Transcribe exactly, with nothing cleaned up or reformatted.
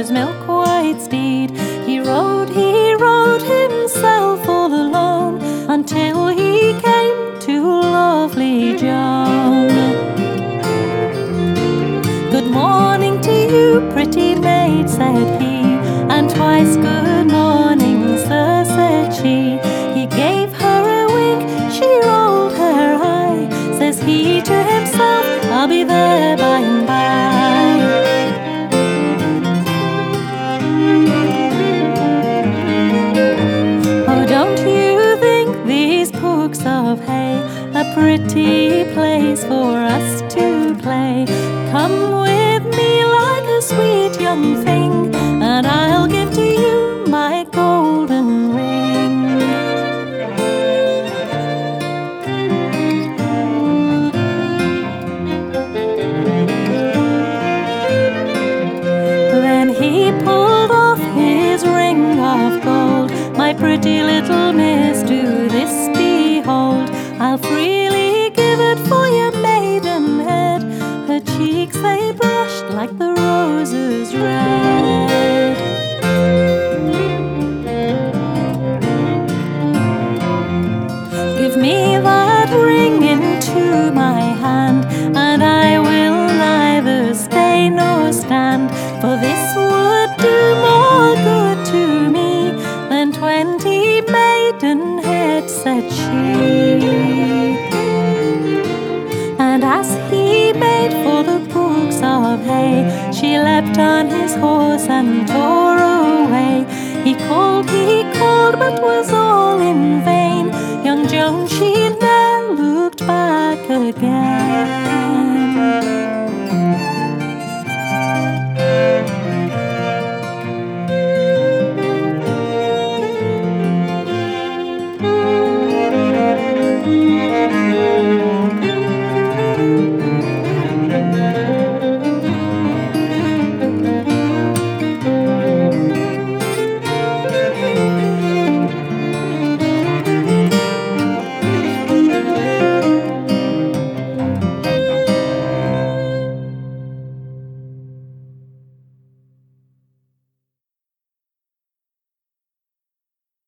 his milk-white steed. He rode, he rode himself all alone, until he came to lovely Joan. "Good morning to you, pretty maid," said he, and twice "Good morning, sir," said she. He gave her a wink, she rolled her eye. Says he to himself, "I'll be there by and by." Oh, don't you think these pooks of hay a pretty place for us to play? Come with me like a sweet young thing, and I'll give to you my golden ring. Then he pulled off his ring of gold. "My pretty little miss, do this behold. I'll freely give it for your maidenhead." Her cheeks they blushed like the roses red. "Give me that ring into my hand, and I will neither stay nor stand, for this would do more good to me than twenty maidenheads," said she. And as he made for the pooks of hay, she leapt on his horse and tore away. He called, he called, but was all in vain. Young Joan, she ne'er looked back again.